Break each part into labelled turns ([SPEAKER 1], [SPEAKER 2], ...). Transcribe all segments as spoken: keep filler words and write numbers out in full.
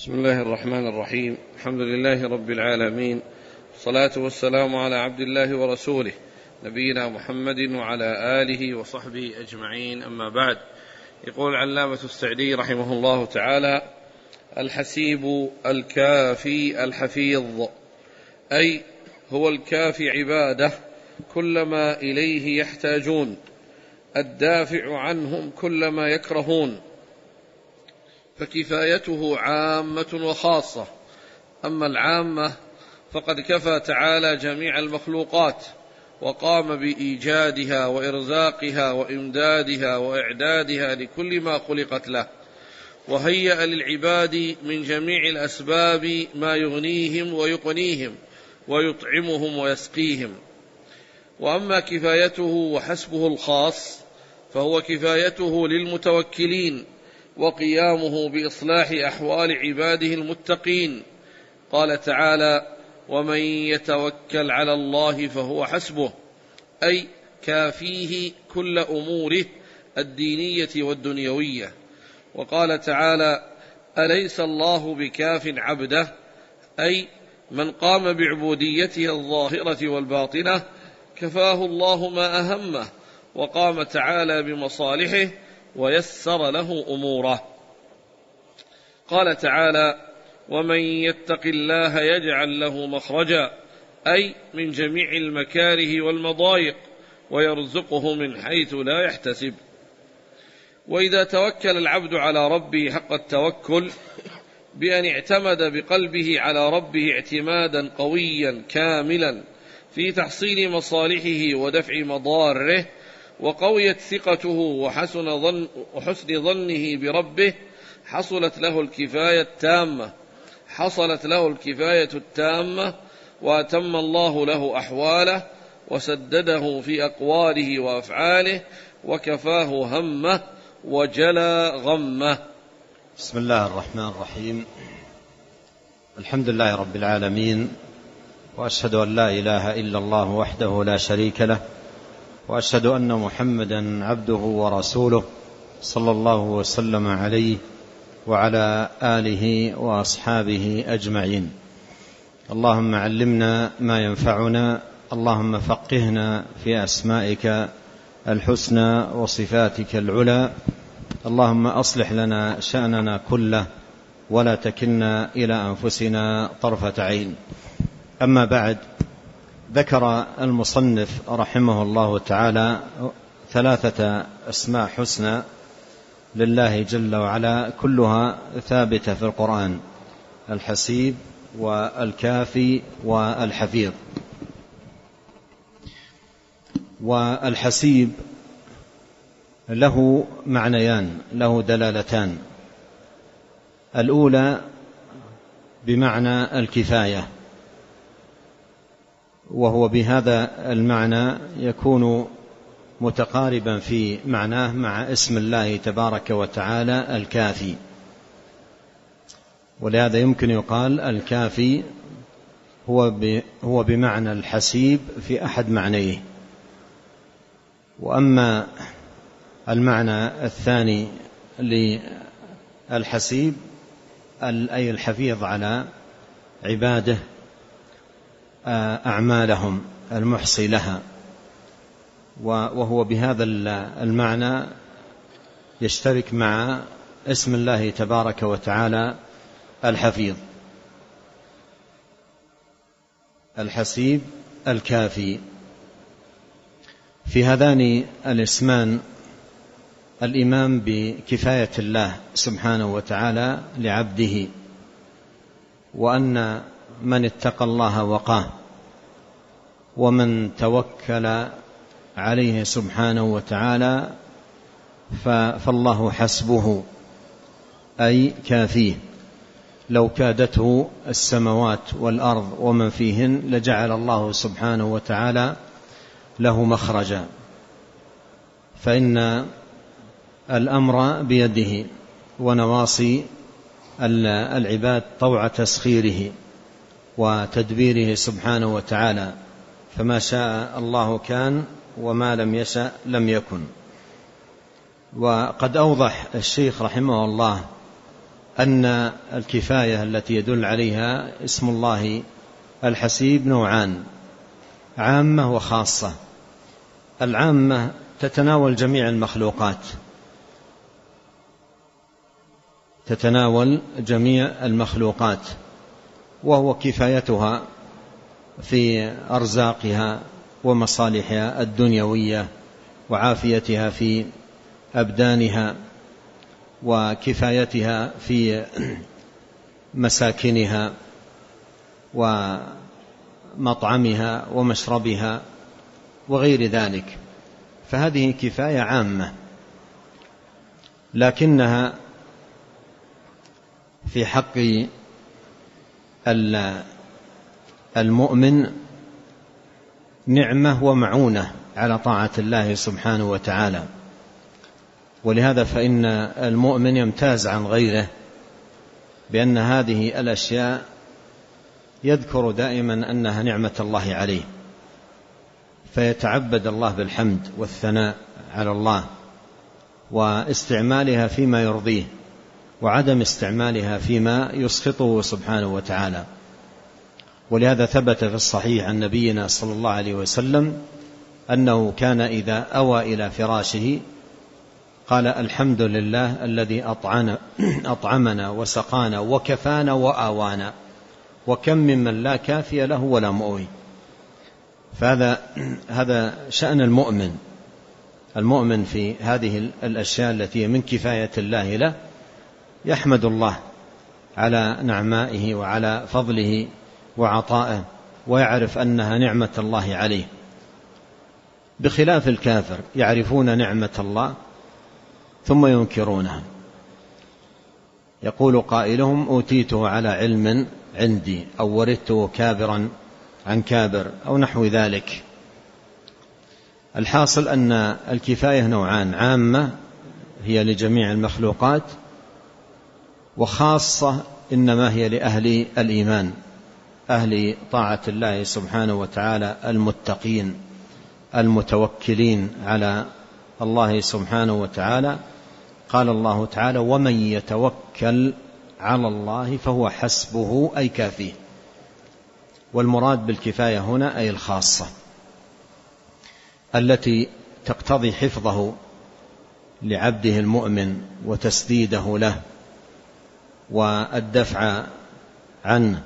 [SPEAKER 1] بسم الله الرحمن الرحيم. الحمد لله رب العالمين، والصلاة والسلام على عبد الله ورسوله نبينا محمد وعلى آله وصحبه أجمعين، أما بعد. يقول العلامة السعدي رحمه الله تعالى: الحسيب الكافي الحفيظ، أي هو الكافي عباده كلما إليه يحتاجون، الدافع عنهم كلما يكرهون، فكفايته عامة وخاصة. أما العامة فقد كفى تعالى جميع المخلوقات، وقام بإيجادها وإرزاقها وإمدادها وإعدادها لكل ما خلقت له، وهيأ للعباد من جميع الأسباب ما يغنيهم ويقنيهم ويطعمهم ويسقيهم. وأما كفايته وحسبه الخاص فهو كفايته للمتوكلين، وقيامه بإصلاح أحوال عباده المتقين. قال تعالى: ومن يتوكل على الله فهو حسبه، أي كافيه كل أموره الدينية والدنيوية. وقال تعالى: أليس الله بكاف عبده، أي من قام بعبوديته الظاهرة والباطنة كفاه الله ما أهمه، وقام تعالى بمصالحه ويسر له أموره. قال تعالى: ومن يتق الله يجعل له مخرجا، أي من جميع المكاره والمضايق، ويرزقه من حيث لا يحتسب. وإذا توكل العبد على ربه حق التوكل بأن اعتمد بقلبه على ربه اعتمادا قويا كاملا في تحصيل مصالحه ودفع مضاره، وقويت ثقته وحسن, ظن وحسن ظنه بربه، حصلت له الكفاية التامة حصلت له الكفاية التامة وأتم الله له أحواله، وسدده في أقواله وأفعاله، وكفاه همه وجلى غمه.
[SPEAKER 2] بسم الله الرحمن الرحيم. الحمد لله رب العالمين، وأشهد أن لا إله إلا الله وحده لا شريك له، وأشهد أن محمدا عبده ورسوله صلى الله وسلم عليه وعلى آله وأصحابه أجمعين. اللهم علمنا ما ينفعنا، اللهم فقهنا في أسمائك الحسنى وصفاتك العلى، اللهم أصلح لنا شأننا كله ولا تكلنا إلى أنفسنا طرفة عين. أما بعد، ذكر المصنف رحمه الله تعالى ثلاثة أسماء حسنى لله جل وعلا، كلها ثابتة في القرآن: الحسيب والكافي والحفيظ. والحسيب له معنيان، له دلالتان. الأولى بمعنى الكفاية، وهو بهذا المعنى يكون متقاربا في معناه مع اسم الله تبارك وتعالى الكافي، ولهذا يمكن يقال الكافي هو هو بمعنى الحسيب في أحد معنيه. وأما المعنى الثاني للحسيب أي الحفيظ على عباده أعمالهم، المحصي لها، وهو بهذا المعنى يشترك مع اسم الله تبارك وتعالى الحفيظ. الحسيب الكافي، في هذان الاسمان الإيمان بكفاية الله سبحانه وتعالى لعبده، وأن من اتقى الله وقاه، ومن توكل عليه سبحانه وتعالى فالله حسبه، أي كافيه. لو كادته السماوات والأرض ومن فيهن لجعل الله سبحانه وتعالى له مخرجا، فإن الأمر بيده، ونواصي العباد طوع تسخيره وتدبيره سبحانه وتعالى، فما شاء الله كان وما لم يشأ لم يكن. وقد أوضح الشيخ رحمه الله أن الكفاية التي يدل عليها اسم الله الحسيب نوعان: عامة وخاصة. العامة تتناول جميع المخلوقات، تتناول جميع المخلوقات وهو كفايتها في أرزاقها ومصالحها الدنيوية وعافيتها في أبدانها وكفايتها في مساكنها ومطعمها ومشربها وغير ذلك، فهذه كفاية عامة. لكنها في حق المؤمن نعمة ومعونة على طاعة الله سبحانه وتعالى، ولهذا فإن المؤمن يمتاز عن غيره بأن هذه الأشياء يذكر دائما أنها نعمة الله عليه، فيتعبد الله بالحمد والثناء على الله واستعمالها فيما يرضيه وعدم استعمالها فيما يسخطه سبحانه وتعالى. ولهذا ثبت في الصحيح عن نبينا صلى الله عليه وسلم أنه كان إذا أوى إلى فراشه قال: الحمد لله الذي أطعمنا وسقانا وكفانا وآوانا، وكم ممن لا كافي له ولا مؤوي. فهذا هذا شأن المؤمن. المؤمن في هذه الأشياء التي من كفاية الله له يحمد الله على نعمائه وعلى فضله وعطائه، ويعرف أنها نعمة الله عليه، بخلاف الكافر يعرفون نعمة الله ثم ينكرونها. يقول قائلهم: أوتيته على علم عندي، أو ورثته كابرا عن كابر، أو نحو ذلك. الحاصل أن الكفاية نوعان: عامة هي لجميع المخلوقات، وخاصة إنما هي لأهل الإيمان، أهل طاعة الله سبحانه وتعالى المتقين المتوكلين على الله سبحانه وتعالى. قال الله تعالى: ومن يتوكل على الله فهو حسبه، أي كافيه. والمراد بالكفاية هنا أي الخاصة التي تقتضي حفظه لعبده المؤمن وتسديده له والدفع عنه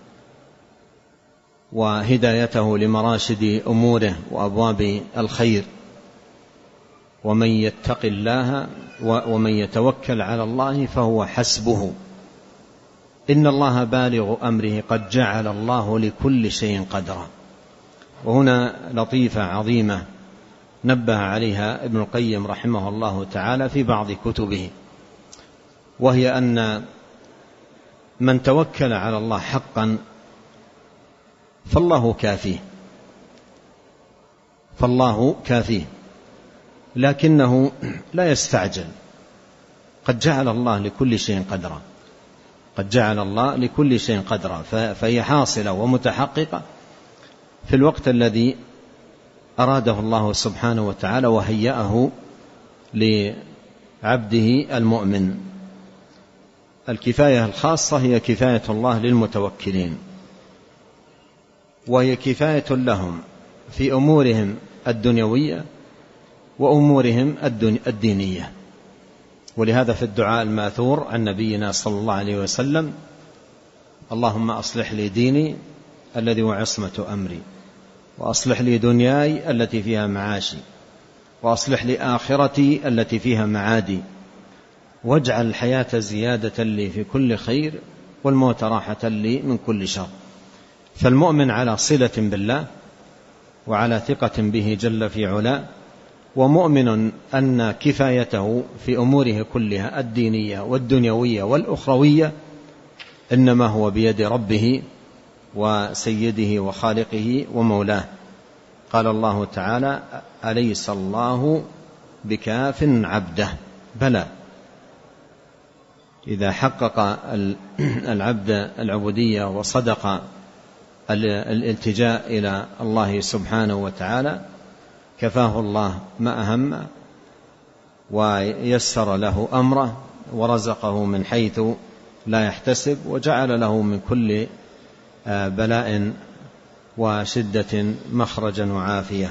[SPEAKER 2] وهدايته لمراشد أموره وأبواب الخير. ومن يتق الله ومن يتوكل على الله فهو حسبه، إن الله بالغ أمره، قد جعل الله لكل شيء قدرا. وهنا لطيفة عظيمة نبه عليها ابن القيم رحمه الله تعالى في بعض كتبه، وهي أن من توكل على الله حقا فالله كافيه، فالله كافيه، لكنه لا يستعجل. قد جعل الله لكل شيء قدرا، قد جعل الله لكل شيء قدرا، فهي حاصلة ومتحققة في الوقت الذي أراده الله سبحانه وتعالى وهيأه لعبده المؤمن. الكفاية الخاصة هي كفاية الله للمتوكلين، وهي كفاية لهم في أمورهم الدنيوية وأمورهم الدينية. ولهذا في الدعاء الماثور عن نبينا صلى الله عليه وسلم: اللهم أصلح لي ديني الذي هو عصمة أمري، وأصلح لي دنياي التي فيها معاشي، وأصلح لي آخرتي التي فيها معادي، واجعل الحياة زيادة لي في كل خير، والموت راحة لي من كل شر. فالمؤمن على صلة بالله وعلى ثقة به جل في علاه، ومؤمن أن كفايته في أموره كلها الدينية والدنيوية والأخروية إنما هو بيد ربه وسيده وخالقه ومولاه. قال الله تعالى: أليس الله بكاف عبده؟ بلى. إذا حقق العبد العبودية وصدق الالتجاء إلى الله سبحانه وتعالى كفاه الله ما أهم، ويسر له أمره، ورزقه من حيث لا يحتسب، وجعل له من كل بلاء وشدة مخرجا وعافية.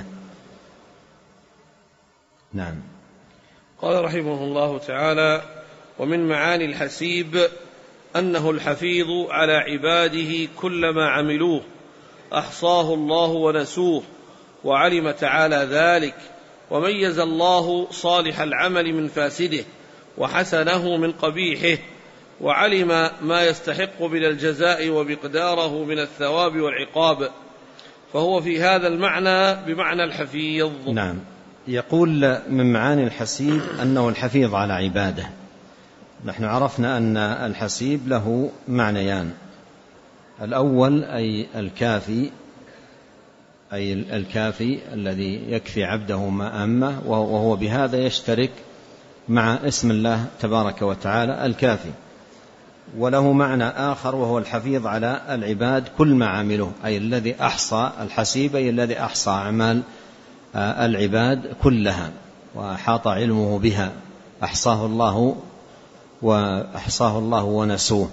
[SPEAKER 2] نعم.
[SPEAKER 1] قال رحمه الله تعالى: ومن معاني الحسيب أنه الحفيظ على عباده كل ما عملوه أحصاه الله ونسوه، وعلم تعالى ذلك، وميز الله صالح العمل من فاسده وحسنه من قبيحه، وعلم ما يستحق من الجزاء ومقداره من الثواب والعقاب، فهو في هذا المعنى بمعنى الحفيظ.
[SPEAKER 2] نعم. يقول من معاني الحسيب أنه الحفيظ على عباده. نحن عرفنا أن الحسيب له معنيان: الأول أي الكافي، أي الكافي الذي يكفي عبده ما أمه، وهو بهذا يشترك مع اسم الله تبارك وتعالى الكافي. وله معنى آخر وهو الحفيظ على العباد كل ما عملوه، أي الذي أحصى الحسيب، أي الذي أحصى أعمال العباد كلها وأحاط علمه بها، أحصاه الله وأحصاه الله ونسوه.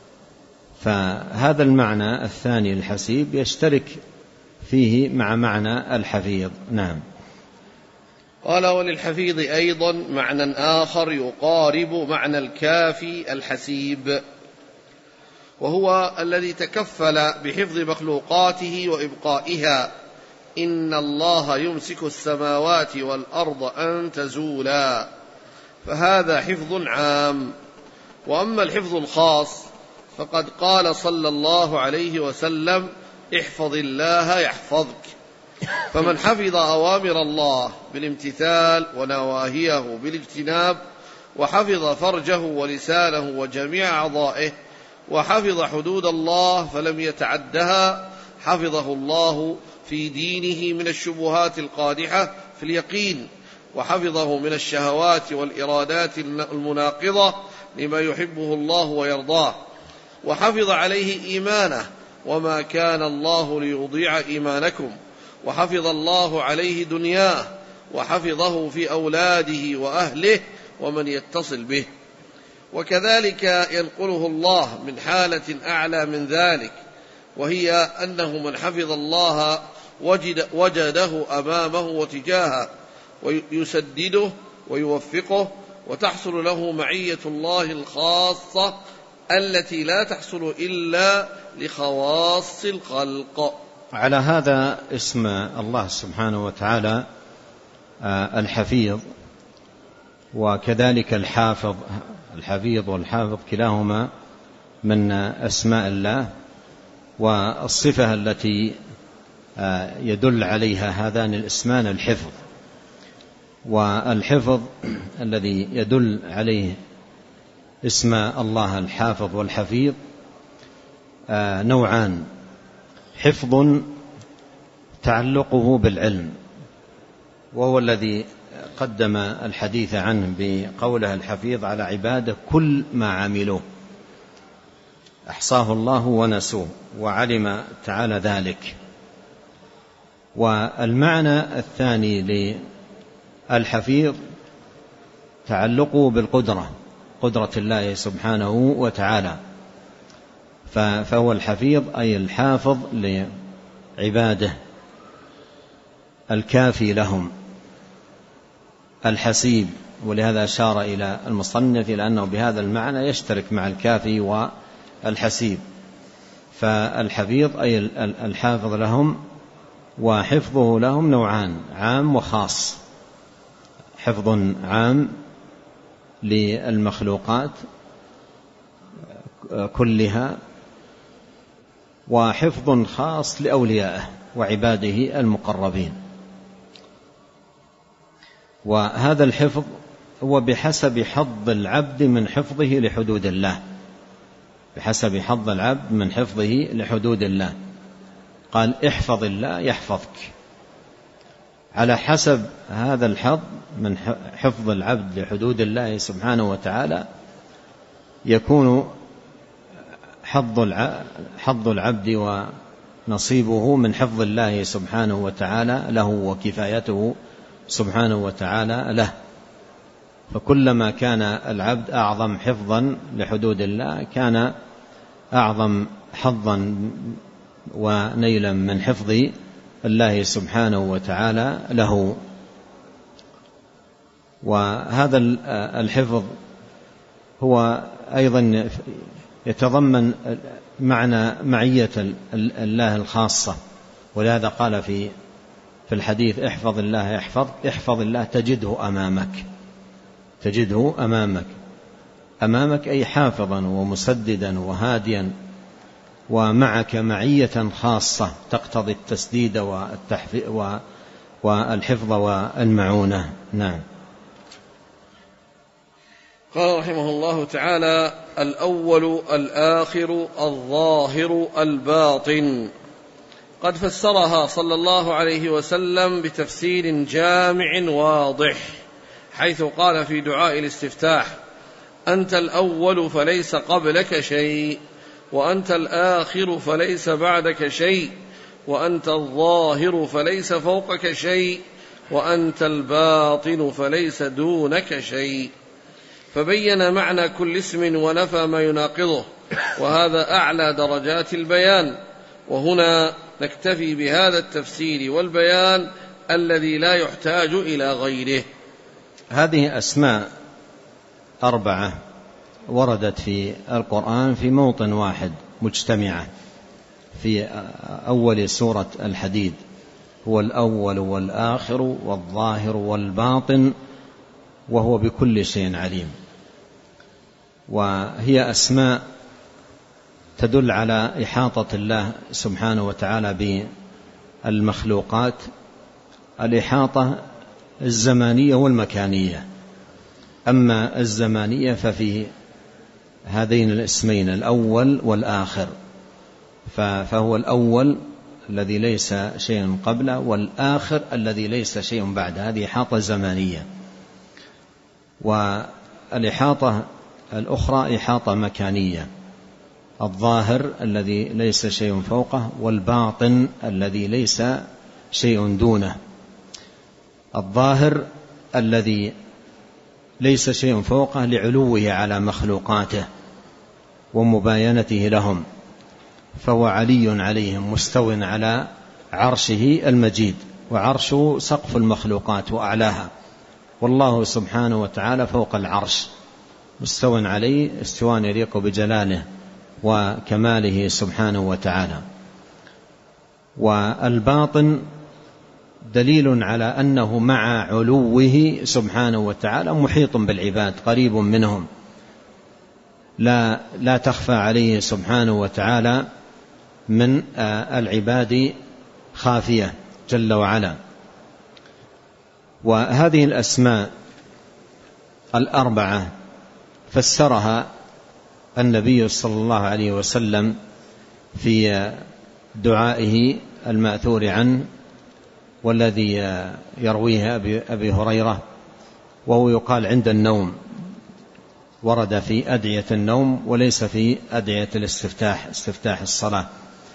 [SPEAKER 2] فهذا المعنى الثاني الحسيب يشترك فيه مع معنى الحفيظ. نعم.
[SPEAKER 1] قال: وللحفيظ أيضا معنى آخر يقارب معنى الكافي الحسيب، وهو الذي تكفل بحفظ مخلوقاته وإبقائها. إن الله يمسك السماوات والأرض أن تزولا، فهذا حفظ عام. وأما الحفظ الخاص فقد قال صلى الله عليه وسلم: احفظ الله يحفظك. فمن حفظ أوامر الله بالامتثال ونواهيه بالاجتناب، وحفظ فرجه ولسانه وجميع أعضائه، وحفظ حدود الله فلم يتعدها، حفظه الله في دينه من الشبهات القادحة في اليقين، وحفظه من الشهوات والإرادات المناقضة لما يحبه الله ويرضاه، وحفظ عليه إيمانه: وما كان الله ليضيع إيمانكم. وحفظ الله عليه دنياه، وحفظه في أولاده وأهله ومن يتصل به. وكذلك ينقله الله من حالة أعلى من ذلك، وهي أنه من حفظ الله وجد وجده أمامه وتجاهه، ويسدده ويوفقه، وتحصل له معية الله الخاصة التي لا تحصل إلا لخواص الخلق.
[SPEAKER 2] على هذا اسم الله سبحانه وتعالى الحفيظ، وكذلك الحافظ. الحفيظ والحافظ كلاهما من أسماء الله، والصفة التي يدل عليها هذان الاسمان الحفظ. والحفظ الذي يدل عليه اسم الله الحافظ والحفيظ نوعان: حفظ تعلقه بالعلم، وهو الذي قدم الحديث عنه بقوله الحفيظ على عباده كل ما عملوه أحصاه الله ونسوه، وعلم تعالى ذلك. والمعنى الثاني للحفيظ تعلقه بالقدرة، قدرة الله سبحانه وتعالى، فهو الحفيظ أي الحافظ لعباده الكافي لهم الحسيب. ولهذا أشار إلى المصنف إلى أنه بهذا المعنى يشترك مع الكافي والحسيب. فالحفيظ أي الحافظ لهم، وحفظه لهم نوعان: عام وخاص. حفظ عام للمخلوقات كلها، وحفظ خاص لأوليائه وعباده المقربين. وهذا الحفظ هو بحسب حظ العبد من حفظه لحدود الله، بحسب حظ العبد من حفظه لحدود الله. قال: احفظ الله يحفظك. على حسب هذا الحظ من حفظ العبد لحدود الله سبحانه وتعالى يكون حظ العبد ونصيبه من حفظ الله سبحانه وتعالى له، وكفايته سبحانه وتعالى له. فكلما كان العبد أعظم حفظا لحدود الله كان أعظم حظا ونيلا من حفظ الله سبحانه وتعالى له. وهذا الحفظ هو أيضا يتضمن معنى معية الله الخاصة، ولهذا قال في في الحديث: احفظ الله يحفظ احفظ الله تجده أمامك. تجده أمامك أمامك أي حافظا ومسددا وهاديا، ومعك معية خاصة تقتضي التسديد والحفظ والمعونة. نعم.
[SPEAKER 1] قال رحمه الله تعالى: الأول الآخر الظاهر الباطن. قد فسرها صلى الله عليه وسلم بتفسير جامع واضح، حيث قال في دعاء الاستفتاح: أنت الأول فليس قبلك شيء، وأنت الآخر فليس بعدك شيء، وأنت الظاهر فليس فوقك شيء، وأنت الباطن فليس دونك شيء. فبين معنى كل اسم ونفى ما يناقضه، وهذا أعلى درجات البيان. وهنا نكتفي بهذا التفسير والبيان الذي لا يحتاج إلى غيره.
[SPEAKER 2] هذه أسماء أربعة وردت في القرآن في موطن واحد مجتمعة في أول سورة الحديد: هو الأول والآخر والظاهر والباطن وهو بكل شيء عليم. وهي أسماء تدل على إحاطة الله سبحانه وتعالى بالمخلوقات، الإحاطة الزمانية والمكانية. أما الزمانية ففي هذين الاسمين الأول والآخر، فهو الأول الذي ليس شيء قبله، والآخر الذي ليس شيء بعده. هذه إحاطة زمانية. والإحاطة الأخرى إحاطة مكانية: الظاهر الذي ليس شيء فوقه، والباطن الذي ليس شيء دونه. الظاهر الذي ليس شيء فوقه لعلوه على مخلوقاته ومباينته لهم، فهو علي عليهم مستو على عرشه المجيد، وعرشه سقف المخلوقات وأعلاها، والله سبحانه وتعالى فوق العرش مستو عليه استواء يليق بجلاله وكماله سبحانه وتعالى. والباطن دليل على أنه مع علوه سبحانه وتعالى محيط بالعباد، قريب منهم، لا, لا تخفى عليه سبحانه وتعالى من العباد خافية جل وعلا. وهذه الأسماء الأربعة فسرها النبي صلى الله عليه وسلم في دعائه المأثور عنه، والذي يرويه أبي هريرة، وهو يقال عند النوم. ورد في أدعية النوم وليس في أدعية الاستفتاح، استفتاح الصلاة.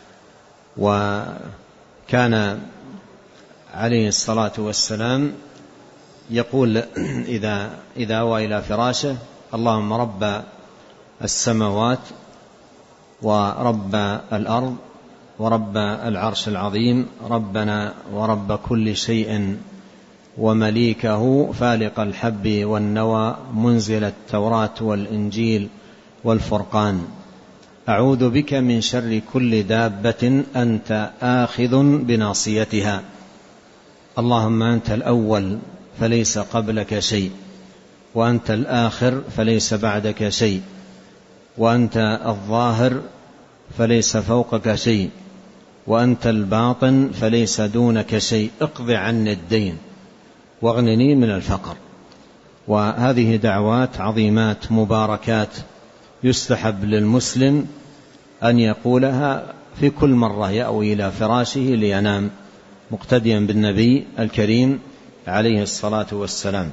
[SPEAKER 2] وكان عليه الصلاة والسلام يقول إذا إذا أوى إلى فراشه: اللهم رب السماوات ورب الأرض ورب العرش العظيم، ربنا ورب كل شيء ومليكه، فالق الحب والنوى، منزل التوراة والإنجيل والفرقان، أعوذ بك من شر كل دابة أنت آخذ بناصيتها، اللهم أنت الأول فليس قبلك شيء، وأنت الآخر فليس بعدك شيء، وأنت الظاهر فليس فوقك شيء، وأنت الباطن فليس دونك شيء، اقض عني الدين واغنني من الفقر. وهذه دعوات عظيمات مباركات يستحب للمسلم أن يقولها في كل مرة يأوي إلى فراشه لينام، مقتديا بالنبي الكريم عليه الصلاة والسلام.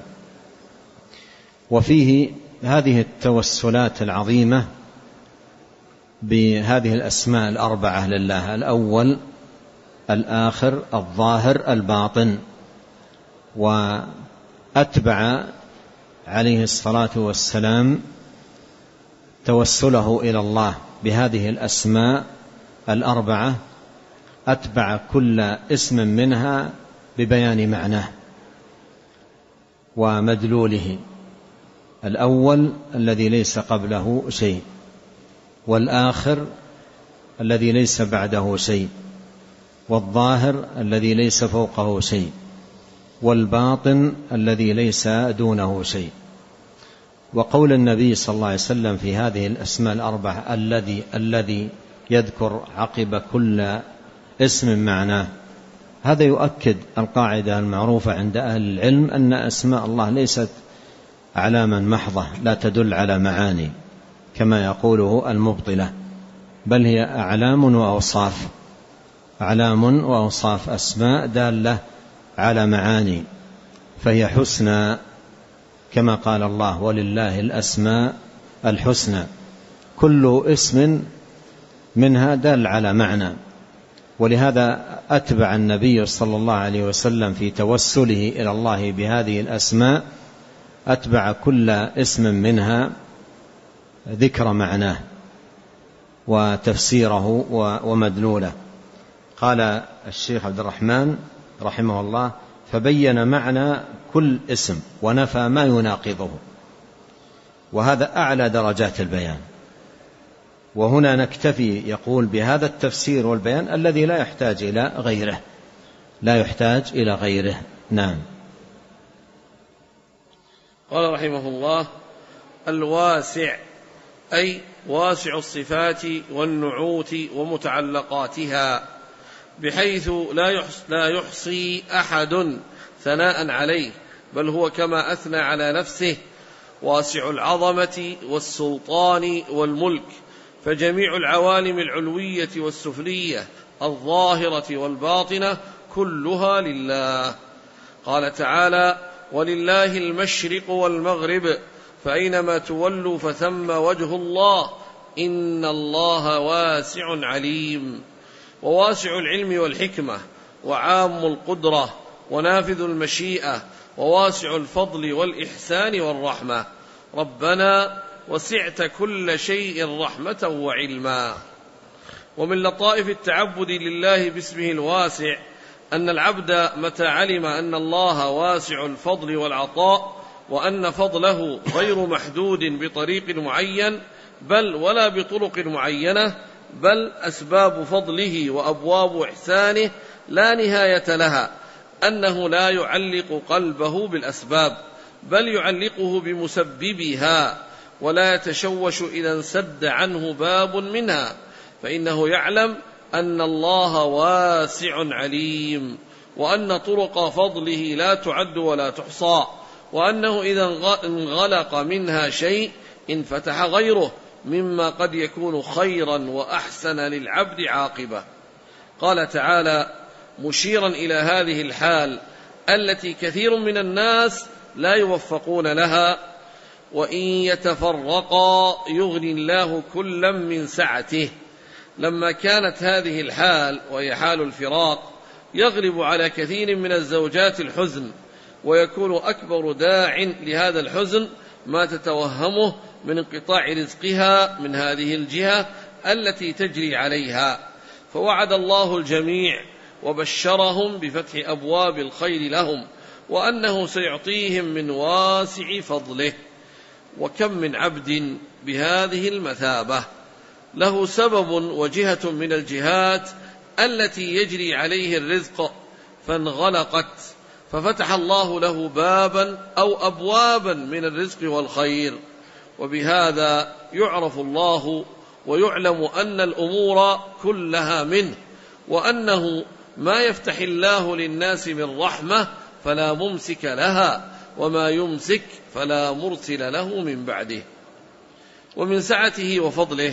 [SPEAKER 2] وفيه هذه التوسلات العظيمة بهذه الأسماء الأربعة لله: الأول الآخر الظاهر الباطن. وأتبع عليه الصلاة والسلام توسله إلى الله بهذه الأسماء الأربعة أتبع كل اسم منها ببيان معناه ومدلوله. الأول الذي ليس قبله شيء، والآخر الذي ليس بعده شيء، والظاهر الذي ليس فوقه شيء، والباطن الذي ليس دونه شيء. وقول النبي صلى الله عليه وسلم في هذه الأسماء الأربعة الذي الذي يذكر عقب كل اسم معناه، هذا يؤكد القاعدة المعروفة عند أهل العلم أن أسماء الله ليست أعلاما محضة لا تدل على معاني كما يقوله المبطلة، بل هي أعلام وأوصاف، أعلام وأوصاف، أسماء دالة على معاني، فهي حسنى كما قال الله ولله الأسماء الحسنى، كل اسم منها دال على معنى. ولهذا أتبع النبي صلى الله عليه وسلم في توسله إلى الله بهذه الأسماء أتبع كل اسم منها ذكر معناه وتفسيره ومدلوله. قال الشيخ عبد الرحمن رحمه الله فبين معنى كل اسم ونفى ما يناقضه، وهذا أعلى درجات البيان. وهنا نكتفي يقول بهذا التفسير والبيان الذي لا يحتاج إلى غيره، لا يحتاج إلى غيره. نعم.
[SPEAKER 1] قال رحمه الله الواسع أي واسع الصفات والنعوت ومتعلقاتها، بحيث لا يحصي أحد ثناء عليه، بل هو كما أثنى على نفسه واسع العظمة والسلطان والملك، فجميع العوالم العلوية والسفلية الظاهرة والباطنة كلها لله. قال تعالى ولله المشرق والمغرب فأينما تولوا فثم وجه الله إن الله واسع عليم. وواسع العلم والحكمة وعام القدرة ونافذ المشيئة وواسع الفضل والإحسان والرحمة. ربنا وسعت كل شيء رحمة وعلما. ومن لطائف التعبد لله باسمه الواسع أن العبد متى علم أن الله واسع الفضل والعطاء وأن فضله غير محدود بطريق معين بل ولا بطرق معينة، بل أسباب فضله وأبواب إحسانه لا نهاية لها، أنه لا يعلق قلبه بالأسباب بل يعلقه بمسببها، ولا يتشوش إذا انسد عنه باب منها، فإنه يعلم أن الله واسع عليم، وأن طرق فضله لا تعد ولا تحصى، وأنه إذا انغلق منها شيء انفتح غيره مما قد يكون خيرا وأحسن للعبد عاقبة. قال تعالى مشيرا إلى هذه الحال التي كثير من الناس لا يوفقون لها: وإن يتفرقا يغني الله كلا من سعته. لما كانت هذه الحال وهي حال الفراق يغلب على كثير من الزوجات الحزن، ويكون أكبر داع لهذا الحزن ما تتوهمه من انقطاع رزقها من هذه الجهة التي تجري عليها، فوعد الله الجميع وبشرهم بفتح أبواب الخير لهم، وأنه سيعطيهم من واسع فضله. وكم من عبد بهذه المثابة له سبب وجهة من الجهات التي يجري عليه الرزق فانغلقت، ففتح الله له بابا أو أبوابا من الرزق والخير، وبهذا يعرف الله ويعلم أن الأمور كلها منه، وأنه ما يفتح الله للناس من رحمة فلا ممسك لها، وما يمسك فلا مرسل له من بعده. ومن سعته وفضله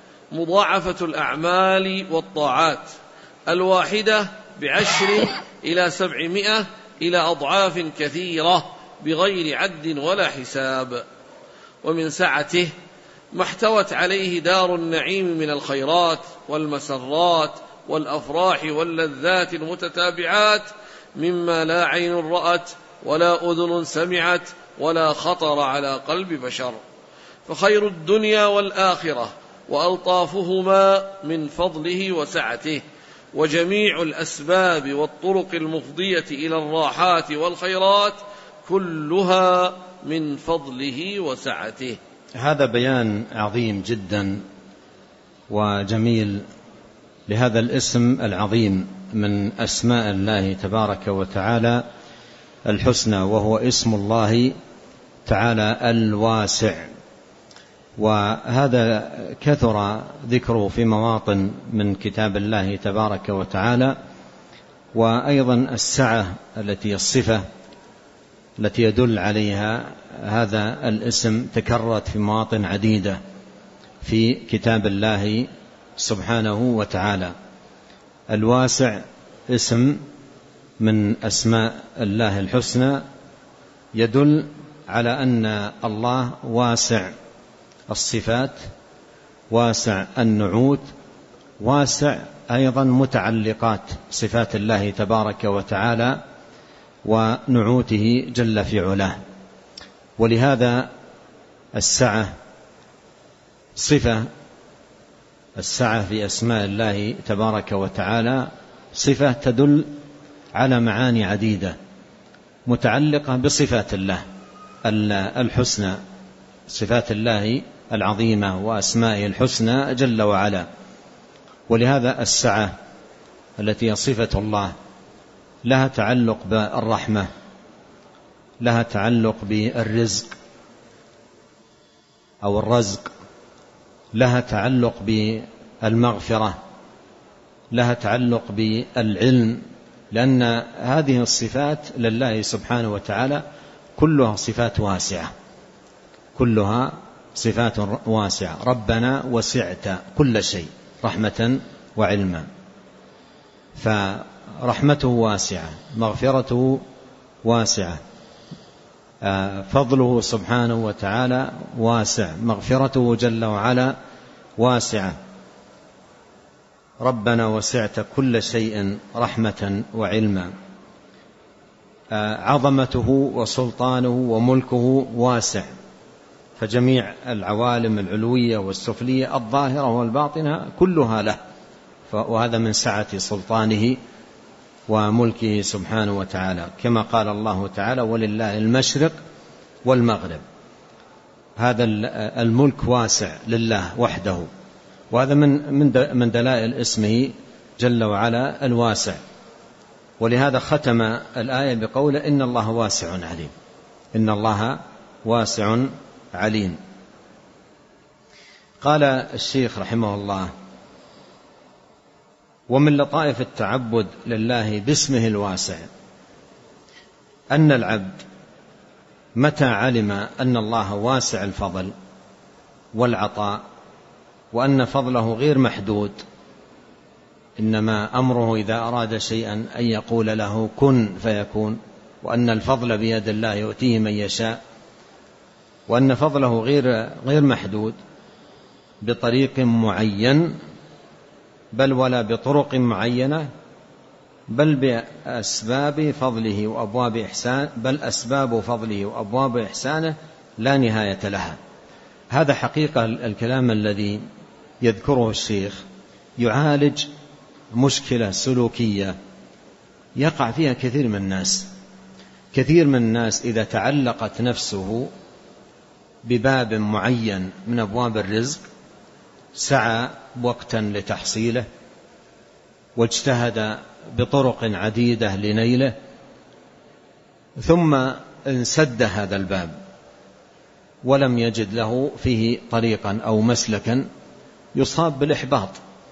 [SPEAKER 1] مضاعفة الأعمال والطاعات، الواحدة بعشر إلى سبعمائة إلى أضعاف كثيرة بغير عد ولا حساب. ومن سعته ما احتوت عليه دار النعيم من الخيرات والمسرات والأفراح واللذات المتتابعات، مما لا عين رأت ولا أذن سمعت ولا خطر على قلب بشر، فخير الدنيا والآخرة وألطافهما من فضله وسعته، وجميع الأسباب والطرق المفضية إلى الراحات والخيرات كلها من فضله وسعته.
[SPEAKER 2] هذا بيان عظيم جدا وجميل لهذا الاسم العظيم من أسماء الله تبارك وتعالى الحسنى، وهو اسم الله تعالى الواسع. وهذا كثر ذكره في مواطن من كتاب الله تبارك وتعالى. وأيضا السعة التي الصفة التي يدل عليها هذا الاسم تكررت في مواطن عديدة في كتاب الله سبحانه وتعالى. الواسع اسم من أسماء الله الحسنى يدل على أن الله واسع الصفات، واسع النعوت، واسع أيضا متعلقات صفات الله تبارك وتعالى ونعوته جل في علاه. ولهذا السعة صفة، السعة في أسماء الله تبارك وتعالى صفة تدل على معاني عديدة متعلقة بصفات الله الحسنى، صفات الله العظيمة وأسمائه الحسنى جل وعلا. ولهذا السعة التي هي صفة الله لها تعلق بالرحمة، لها تعلق بالرزق أو الرزق، لها تعلق بالمغفرة، لها تعلق بالعلم، لأن هذه الصفات لله سبحانه وتعالى كلها صفات واسعة، كلها صفات واسعة. ربنا وسعت كل شيء رحمة وعلما، فرحمته واسعة، مغفرته واسعة، فضله سبحانه وتعالى واسع، مغفرته جل وعلا واسعة. ربنا وسعت كل شيء رحمة وعلما. عظمته وسلطانه وملكه واسع، فجميع العوالم العلوية والسفلية الظاهرة والباطنة كلها له، وهذا من سعة سلطانه وملكه سبحانه وتعالى، كما قال الله تعالى ولله المشرق والمغرب. هذا الملك واسع لله وحده، وهذا من من دلائل اسمه جل وعلا الواسع. ولهذا ختم الآية بقوله إن الله واسع عليم، إن الله واسع عليم. قال الشيخ رحمه الله ومن لطائف التعبد لله باسمه الواسع أن العبد متى علم أن الله واسع الفضل والعطاء، وأن فضله غير محدود، إنما أمره إذا أراد شيئا أن يقول له كن فيكون، وأن الفضل بيد الله يؤتيه من يشاء، وأن فضله غير غير محدود بطريق معين بل ولا بطرق معينة، بل بأسباب فضله وأبواب إحسان بل أسباب فضله وأبواب إحسانه لا نهاية لها. هذا حقيقة الكلام الذي يذكره الشيخ يعالج مشكلة سلوكية يقع فيها كثير من الناس. كثير من الناس إذا تعلقت نفسه بباب معين من أبواب الرزق سعى وقتا لتحصيله، واجتهد بطرق عديدة لنيله، ثم انسد هذا الباب ولم يجد له فيه طريقا أو مسلكا، يصاب بالإحباط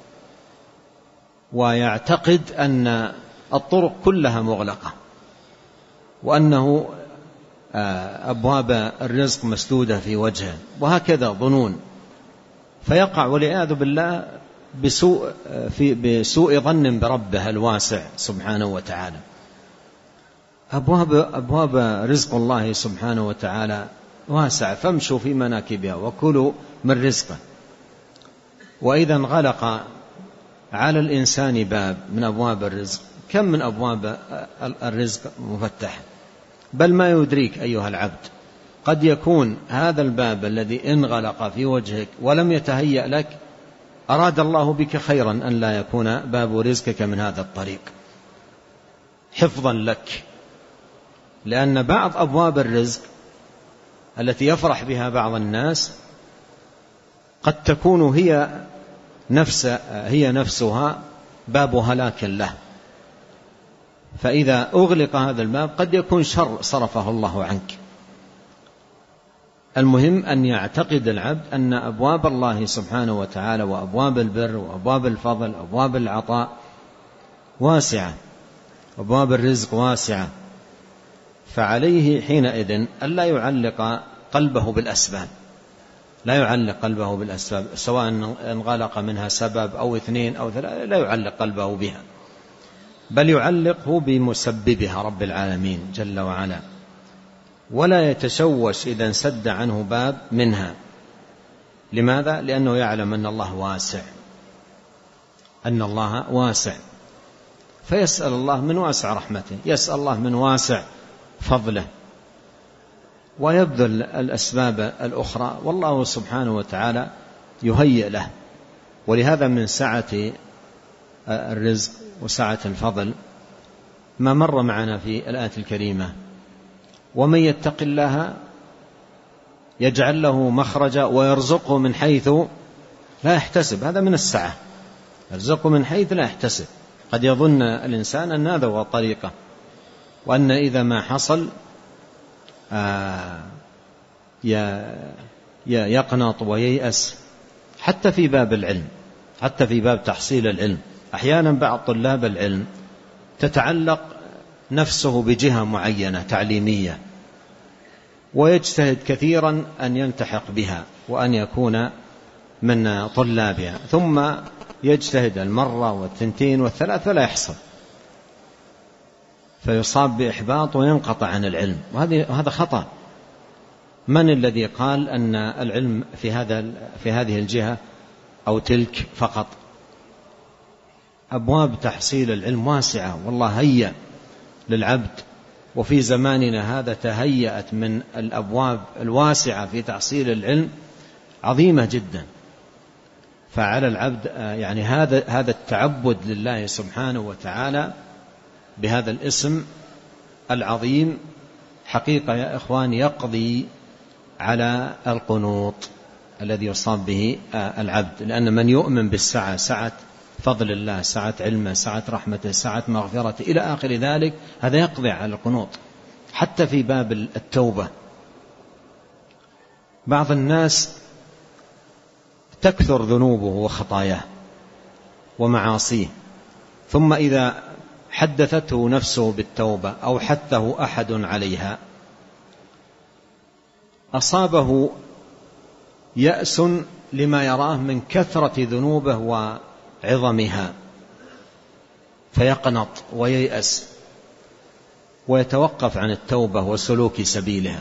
[SPEAKER 2] ويعتقد أن الطرق كلها مغلقة، وأنه أبواب الرزق مسدودة في وجهه، وهكذا ظنون، فيقع والعياذ بالله بسوء, في بسوء ظن بربه الواسع سبحانه وتعالى. أبواب, أبواب رزق الله سبحانه وتعالى واسع، فامشوا في مناكبها وكلوا من رزقه. وإذا انغلق على الإنسان باب من أبواب الرزق، كم من أبواب الرزق مفتح، بل ما يدريك أيها العبد قد يكون هذا الباب الذي انغلق في وجهك ولم يتهيأ لك أراد الله بك خيرا أن لا يكون باب رزقك من هذا الطريق حفظا لك، لأن بعض أبواب الرزق التي يفرح بها بعض الناس قد تكون هي نفس هي نفسها باب هلاك له، فإذا أغلق هذا الباب قد يكون شر صرفه الله عنك. المهم أن يعتقد العبد أن أبواب الله سبحانه وتعالى وأبواب البر وأبواب الفضل وأبواب العطاء واسعة، أبواب الرزق واسعة، فعليه حينئذ ألا يعلق قلبه بالأسباب، لا يعلق قلبه بالأسباب سواء انغلق منها سبب أو اثنين أو ثلاثة، لا يعلق قلبه بها، بل يعلقه بمسببها رب العالمين جل وعلا، ولا يتشوش إذا انسد عنه باب منها. لماذا؟ لأنه يعلم أن الله واسع، أن الله واسع، فيسأل الله من واسع رحمته، يسأل الله من واسع فضله، ويبذل الأسباب الأخرى، والله سبحانه وتعالى يهيئ له. ولهذا من سعة الرزق وسعة الفضل ما مر معنا في الآية الكريمة: ومن يتق الله يجعل له مخرجا ويرزقه من حيث لا يحتسب. هذا من السعة، يرزقه من حيث لا يحتسب. قد يظن الإنسان أن هذا هو الطريقة، وأن إذا ما حصل آه يقنط وييأس. حتى في باب العلم، حتى في باب تحصيل العلم، أحيانا بعض طلاب العلم تتعلق نفسه بجهة معينة تعليمية، ويجتهد كثيرا أن يلتحق بها وأن يكون من طلابها، ثم يجتهد المرة والثنتين والثلاث فلا يحصل، فيصاب بإحباط وينقطع عن العلم، وهذا خطأ. من الذي قال أن العلم في هذا في هذه الجهة أو تلك فقط؟ أبواب تحصيل العلم واسعة، والله هيأ للعبد، وفي زماننا هذا تهيأت من الأبواب الواسعة في تحصيل العلم عظيمة جدا. فعلى العبد يعني هذا هذا التعبد لله سبحانه وتعالى بهذا الاسم العظيم حقيقة يا إخوان يقضي على القنوط الذي يصاب به العبد، لأن من يؤمن بالسعة، سعة فضل الله، سعة علمه، سعة رحمته، سعة مغفرته إلى آخر ذلك، هذا يقضي على القنوط. حتى في باب التوبة بعض الناس تكثر ذنوبه وخطاياه ومعاصيه، ثم إذا حدثته نفسه بالتوبة أو حثه أحد عليها أصابه يأس لما يراه من كثرة ذنوبه وعظمها، فيقنط وييأس ويتوقف عن التوبة وسلوك سبيلها.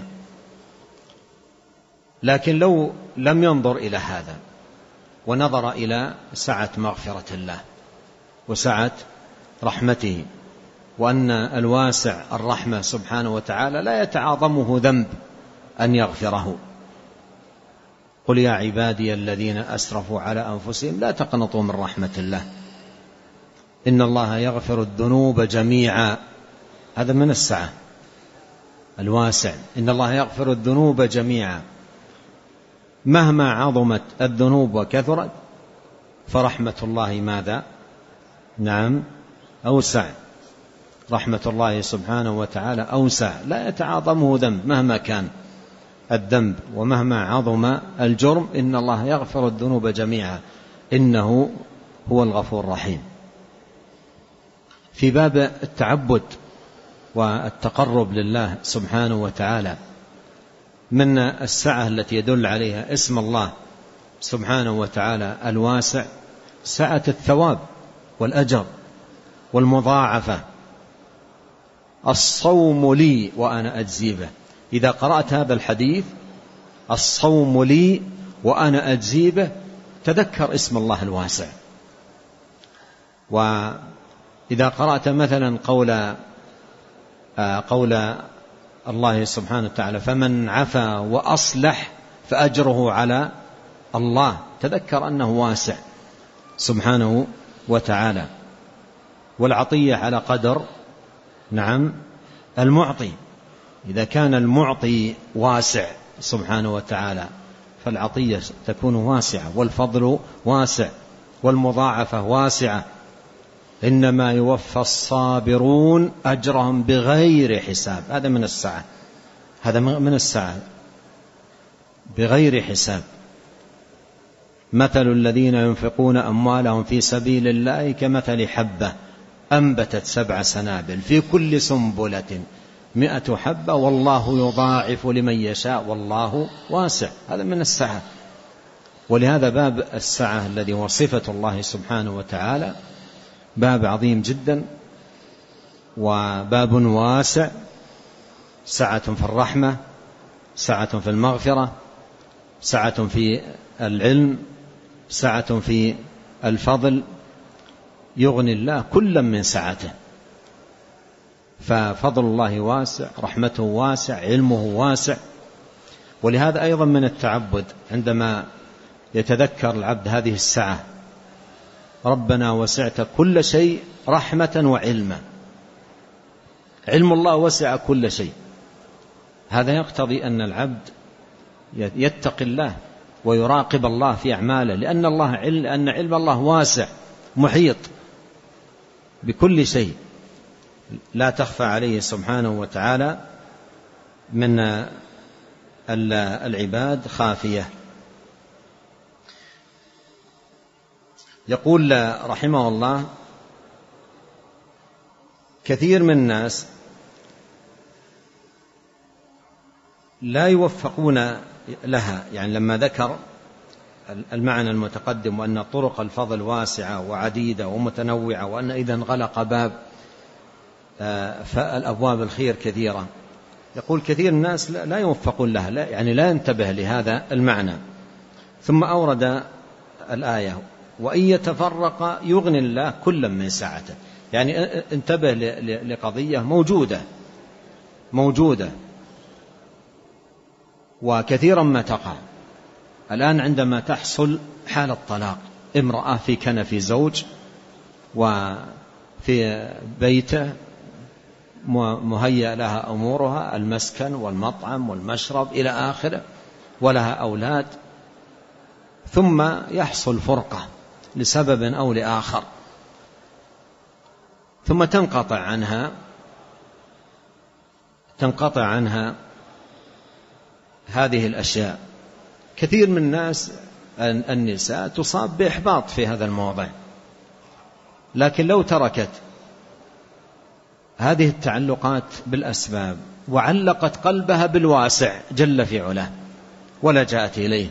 [SPEAKER 2] لكن لو لم ينظر إلى هذا ونظر إلى سعة مغفرة الله وسعة رحمته، وأن الواسع الرحمة سبحانه وتعالى لا يتعاظمه ذنب أن يغفره. قل يا عبادي الذين أسرفوا على أنفسهم لا تقنطوا من رحمة الله إن الله يغفر الذنوب جميعا. هذا من السعة الواسع، إن الله يغفر الذنوب جميعا، مهما عظمت الذنوب وكثرت فرحمة الله ماذا؟ نعم أوسع. رحمة الله سبحانه وتعالى أوسع، لا يتعاظمه ذنب مهما كان الذنب ومهما عظم الجرم. إن الله يغفر الذنوب جميعا إنه هو الغفور الرحيم. في باب التعبد والتقرب لله سبحانه وتعالى من السعة التي يدل عليها اسم الله سبحانه وتعالى الواسع سعة الثواب والأجر والمضاعفة. الصوم لي وأنا أجزي به. إذا قرأت هذا الحديث الصوم لي وأنا أجزي به تذكر اسم الله الواسع. وإذا قرأت مثلا قول قول الله سبحانه وتعالى: فمن عفا وأصلح فأجره على الله. تذكر أنه واسع سبحانه وتعالى، والعطية على قدر نعم المعطي. إذا كان المعطي واسع سبحانه وتعالى فالعطية تكون واسعة، والفضل واسع، والمضاعفة واسعة. إنما يوفى الصابرون أجرهم بغير حساب. هذا من السعة، هذا من السعة بغير حساب. مثل الذين ينفقون أموالهم في سبيل الله كمثل حبة أنبتت سبع سنابل في كل سنبلة مئة حبة والله يضاعف لمن يشاء والله واسع. هذا من السعة. ولهذا باب السعة الذي هو صفة الله سبحانه وتعالى باب عظيم جدا، وباب واسع. سعة في الرحمة، سعة في المغفرة، سعة في العلم، سعة في الفضل. يغني الله كلا من سعته. ففضل الله واسع، رحمته واسع، علمه واسع. ولهذا أيضا من التعبد عندما يتذكر العبد هذه السعة: ربنا وسعت كل شيء رحمة وعلما. علم الله وسع كل شيء. هذا يقتضي أن العبد يتقي الله ويراقب الله في أعماله، لأن الله علم، أن علم الله واسع محيط بكل شيء، لا تخفى عليه سبحانه وتعالى من العباد خافية. يقول رحمه الله: كثير من الناس لا يوفقون لها. يعني لما ذكر المعنى المتقدم وأن طرق الفضل واسعة وعديدة ومتنوعة، وأن إذا انغلق باب فالأبواب الخير كثيرة، يقول كثير من الناس لا يوفقون لها، لا يعني لا ينتبه لهذا المعنى. ثم أورد الآية: وإن يتفرق يغني الله كلا من سعته. يعني انتبه لقضية موجودة موجودة وكثيرا ما تقع الآن. عندما تحصل حالة طلاق، امرأة في كنف زوج وفي بيته مهيأ لها أمورها، المسكن والمطعم والمشرب إلى آخره، ولها أولاد، ثم يحصل فرقة لسبب أو لآخر، ثم تنقطع عنها تنقطع عنها هذه الأشياء. كثير من الناس النساء تصاب بإحباط في هذا الموضع، لكن لو تركت هذه التعلقات بالأسباب وعلقت قلبها بالواسع جل في علاه ولا جاءت إليه،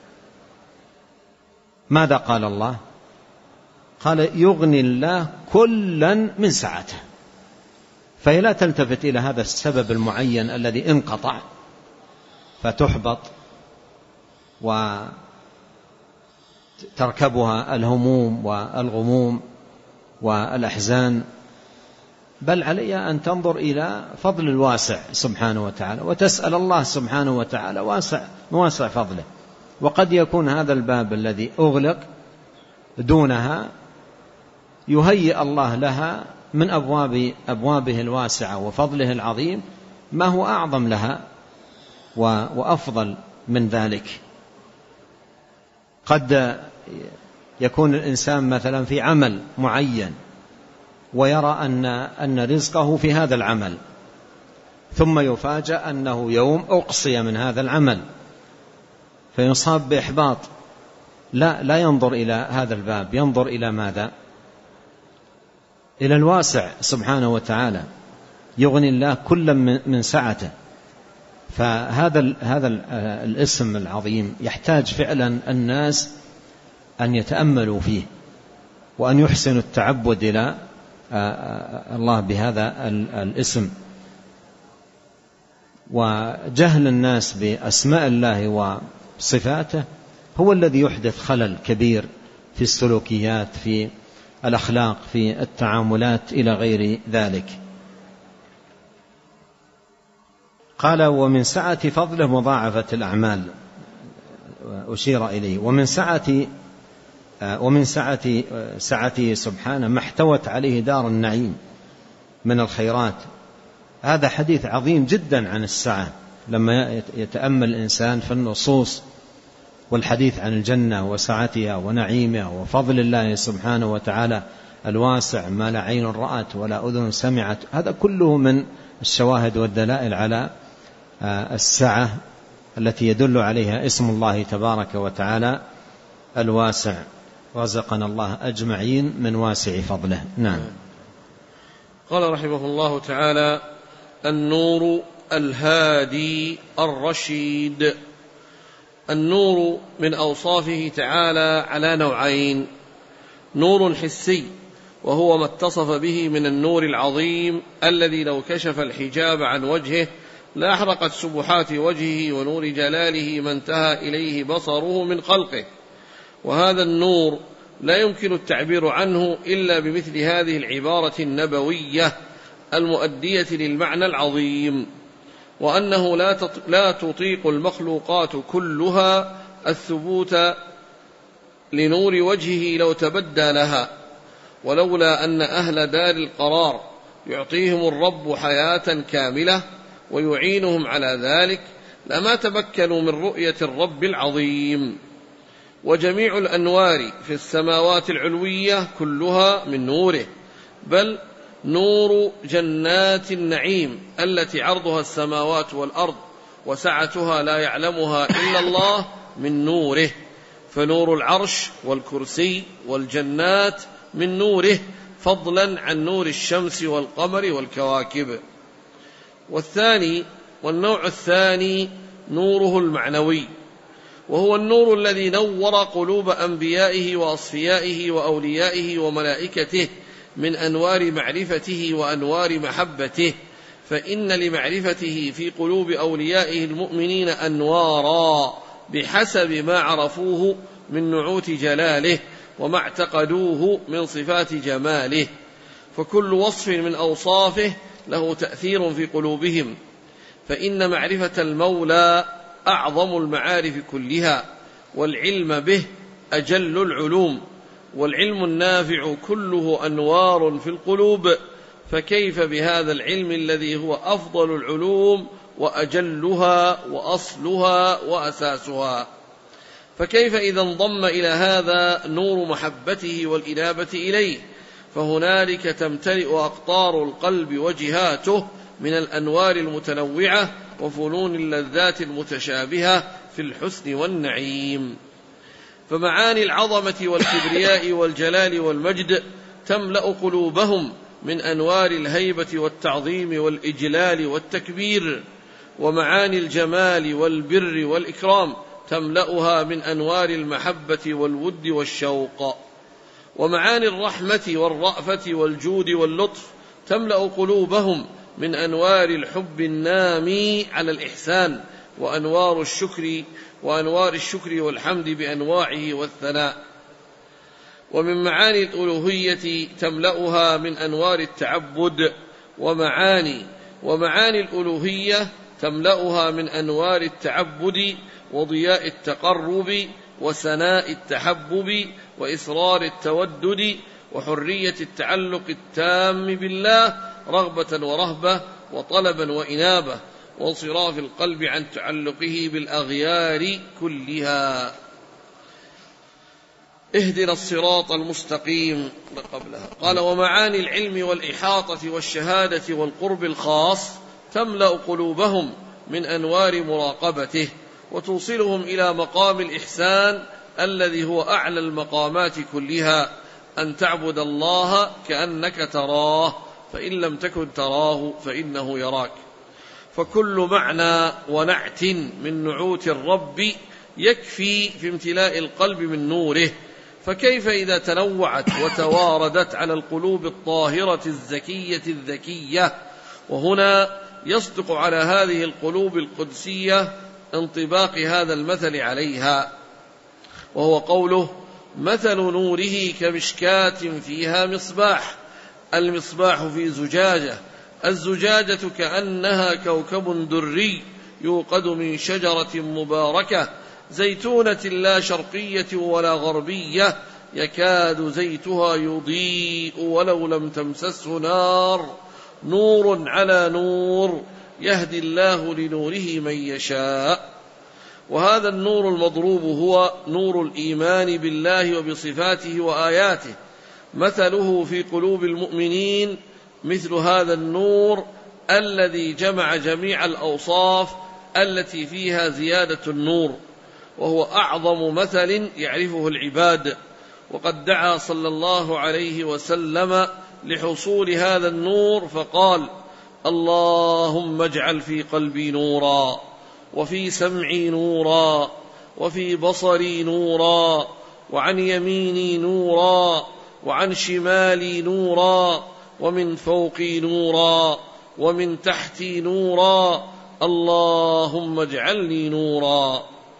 [SPEAKER 2] ماذا قال الله؟ قال: يغني الله كلا من سعته. فهي لا تلتفت إلى هذا السبب المعين الذي انقطع فتحبط وتركبها الهموم والغموم والأحزان، بل عليها أن تنظر إلى فضل الواسع سبحانه وتعالى، وتسأل الله سبحانه وتعالى واسع واسع فضله. وقد يكون هذا الباب الذي أغلق دونها يهيئ الله لها من أبواب أبوابه الواسعة وفضله العظيم ما هو أعظم لها وأفضل من ذلك. قد يكون الإنسان مثلا في عمل معين ويرى أن أن رزقه في هذا العمل، ثم يفاجأ أنه يوم أقصي من هذا العمل فيصاب بإحباط. لا لا ينظر إلى هذا الباب، ينظر إلى ماذا؟ إلى الواسع سبحانه وتعالى. يغني الله كلا من سعته. فهذا هذا الاسم العظيم يحتاج فعلا الناس أن يتأملوا فيه وأن يحسنوا التعبد إلى الله بهذا الاسم. وجهل الناس بأسماء الله وصفاته هو الذي يحدث خلل كبير في السلوكيات، في الأخلاق، في التعاملات إلى غير ذلك. قال ومن سعة فضله مضاعفة الأعمال أشير إليه، ومن سعة ومن سعة سعته سبحانه ما احتوت عليه دار النعيم من الخيرات. هذا حديث عظيم جدا عن السعة، لما يتأمل الإنسان في النصوص والحديث عن الجنة وسعتها ونعيمها وفضل الله سبحانه وتعالى الواسع ما لا عين رأت ولا أذن سمعت، هذا كله من الشواهد والدلائل على السعة التي يدل عليها اسم الله تبارك وتعالى الواسع. رزقنا الله أجمعين من واسع فضله. نعم.
[SPEAKER 1] قال رحمه الله تعالى: النور الهادي الرشيد. النور من أوصافه تعالى على نوعين: نور حسي وهو ما اتصف به من النور العظيم الذي لو كشف الحجاب عن وجهه لأحرقت سبحات وجهه ونور جلاله ما انتهى إليه بصره من خلقه، وهذا النور لا يمكن التعبير عنه إلا بمثل هذه العبارة النبوية المؤدية للمعنى العظيم، وأنه لا تطيق المخلوقات كلها الثبوت لنور وجهه لو تبدى لها، ولولا أن أهل دار القرار يعطيهم الرب حياة كاملة ويعينهم على ذلك لما تمكنوا من رؤية الرب العظيم. وجميع الأنوار في السماوات العلوية كلها من نوره، بل نور جنات النعيم التي عرضها السماوات والأرض وسعتها لا يعلمها إلا الله من نوره، فنور العرش والكرسي والجنات من نوره فضلا عن نور الشمس والقمر والكواكب. والثاني والنوع الثاني نوره المعنوي، وهو النور الذي نور قلوب أنبيائه وأصفيائه وأوليائه وملائكته من أنوار معرفته وأنوار محبته، فإن لمعرفته في قلوب أوليائه المؤمنين أنوارا بحسب ما عرفوه من نعوت جلاله وما اعتقدوه من صفات جماله، فكل وصف من أوصافه له تأثير في قلوبهم، فإن معرفة المولى أعظم المعارف كلها، والعلم به أجل العلوم، والعلم النافع كله أنوار في القلوب، فكيف بهذا العلم الذي هو أفضل العلوم وأجلها وأصلها وأساسها؟ فكيف إذا انضم إلى هذا نور محبته والإنابة إليه، فهنالك تمتلئ أقطار القلب وجهاته من الأنوار المتنوعة وفنون اللذات المتشابهة في الحسن والنعيم. فمعاني العظمة والكبرياء والجلال والمجد تملأ قلوبهم من أنوار الهيبة والتعظيم والإجلال والتكبير، ومعاني الجمال والبر والإكرام تملأها من أنوار المحبة والود والشوق، ومعاني الرحمة والرأفة والجود واللطف تملأ قلوبهم من أنوار الحب النامي على الإحسان، وأنوار الشكر وأنوار الشكر والحمد بأنواعه والثناء، ومن معاني الألوهية تملأها من أنوار التعبد، ومعاني ومعاني الألوهية تملأها من أنوار التعبد وضياء التقرب وسناء التحبب وإسرار التودد وحرية التعلق التام بالله رغبة ورهبة وطلبا وإنابة، وانصراف القلب عن تعلقه بالأغيار كلها. اهدنا الصراط المستقيم قبلها. قال: ومعاني العلم والإحاطة والشهادة والقرب الخاص تملأ قلوبهم من أنوار مراقبته، وتوصلهم إلى مقام الإحسان الذي هو أعلى المقامات كلها، أن تعبد الله كأنك تراه، فإن لم تكن تراه فإنه يراك. فكل معنى ونعت من نعوت الرب يكفي في امتلاء القلب من نوره، فكيف إذا تنوعت وتواردت على القلوب الطاهرة الزكية الذكية؟ وهنا يصدق على هذه القلوب القدسية انطباق هذا المثل عليها، وهو قوله: مثل نوره كمشكاة فيها مصباح. المصباح في زجاجة الزجاجة كأنها كوكب دري يوقد من شجرة مباركة زيتونة لا شرقية ولا غربية يكاد زيتها يضيء ولو لم تمسسه نار نور على نور يهدي الله لنوره من يشاء. وهذا النور المضروب هو نور الإيمان بالله وبصفاته وآياته، مثله في قلوب المؤمنين مثل هذا النور الذي جمع جميع الأوصاف التي فيها زيادة النور، وهو أعظم مثل يعرفه العباد. وقد دعا صلى الله عليه وسلم لحصول هذا النور فقال: اللهم اجعل في قلبي نورا، وفي سمعي نورا، وفي بصري نورا، وعن يميني نورا، وعن شمالي نورا، ومن فوقي نورا، ومن تحتي نورا، اللهم اجعلني نورا.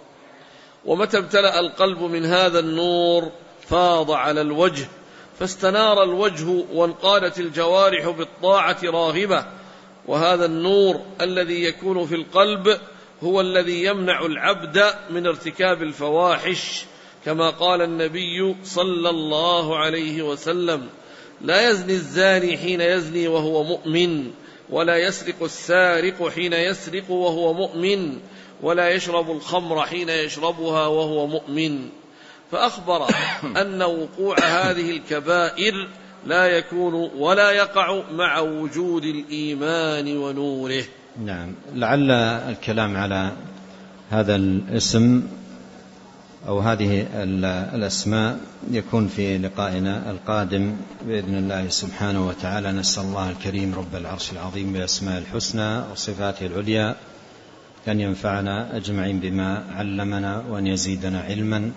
[SPEAKER 1] ومتى امتلأ القلب من هذا النور فاض على الوجه، فاستنار الوجه وانقادت الجوارح بالطاعة راغبة. وهذا النور الذي يكون في القلب هو الذي يمنع العبد من ارتكاب الفواحش، كما قال النبي صلى الله عليه وسلم: لا يزني الزاني حين يزني وهو مؤمن، ولا يسرق السارق حين يسرق وهو مؤمن، ولا يشرب الخمر حين يشربها وهو مؤمن. فأخبر أن وقوع هذه الكبائر لا يكون ولا يقع مع وجود الإيمان ونوره.
[SPEAKER 2] نعم، لعل الكلام على هذا الاسم أو هذه الأسماء يكون في لقائنا القادم بإذن الله سبحانه وتعالى. نسأل الله الكريم رب العرش العظيم بأسماء الحسنى وصفاته العليا أن ينفعنا أجمعين بما علمنا، وأن يزيدنا علما،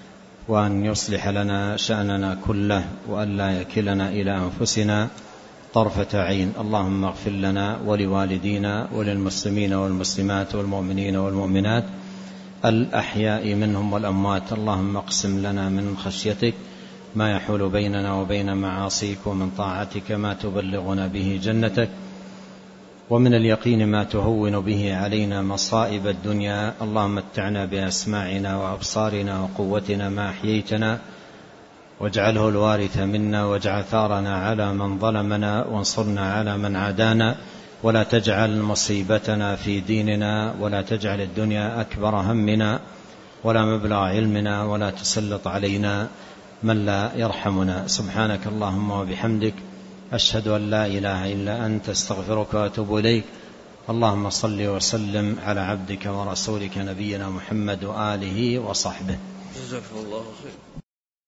[SPEAKER 2] وأن يصلح لنا شأننا كله، وأن لا يكلنا إلى أنفسنا طرفة عين. اللهم اغفر لنا ولوالدينا وللمسلمين والمسلمات والمؤمنين والمؤمنات الأحياء منهم والأموات. اللهم اقسم لنا من خشيتك ما يحول بيننا وبين معاصيك، ومن طاعتك ما تبلغنا به جنتك، ومن اليقين ما تهون به علينا مصائب الدنيا. اللهم متعنا بأسماعنا وأبصارنا وقوتنا ما أحييتنا، واجعله الوارث منا، واجعل ثارنا على من ظلمنا، وانصرنا على من عادانا، ولا تجعل مصيبتنا في ديننا، ولا تجعل الدنيا أكبر همنا ولا مبلغ علمنا، ولا تسلط علينا من لا يرحمنا. سبحانك اللهم وبحمدك، أشهد أن لا إله إلا أنت، استغفرك وأتوب إليك. اللهم صل وسلم على عبدك ورسولك نبينا محمد وآله وصحبه.
[SPEAKER 1] جزاكم الله خير.